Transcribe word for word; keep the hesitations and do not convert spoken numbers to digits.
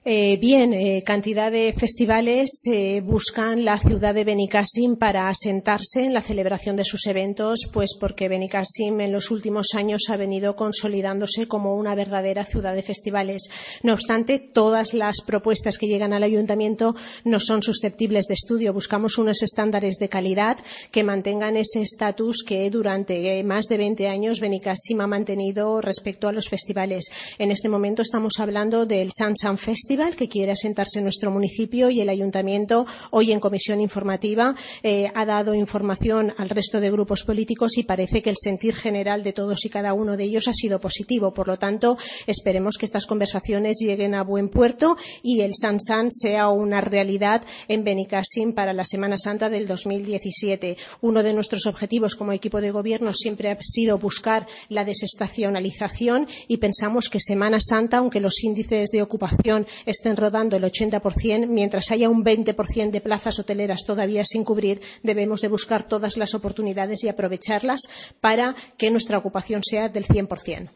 Eh, bien, eh, cantidad de festivales eh, buscan la ciudad de Benicàssim para asentarse en la celebración de sus eventos, pues porque Benicàssim en los últimos años ha venido consolidándose como una verdadera ciudad de festivales. No obstante, todas las propuestas que llegan al ayuntamiento no son susceptibles de estudio. Buscamos unos estándares de calidad que mantengan ese estatus que durante más de veinte años Benicàssim ha mantenido respecto a los festivales. En este momento estamos hablando del Sansan Festival, que quiere asentarse en nuestro municipio, y el ayuntamiento hoy en comisión informativa eh, ha dado información al resto de grupos políticos y parece que el sentir general de todos y cada uno de ellos ha sido positivo. Por lo tanto, esperemos que estas conversaciones lleguen a buen puerto y el Sansan sea una realidad en Benicàssim para la Semana Santa del dos mil diecisiete. Uno de nuestros objetivos como equipo de gobierno siempre ha sido buscar la desestacionalización y pensamos que Semana Santa, aunque los índices de ocupación estén rodando el ochenta por ciento, mientras haya un veinte por ciento de plazas hoteleras todavía sin cubrir, debemos de buscar todas las oportunidades y aprovecharlas para que nuestra ocupación sea del cien por ciento.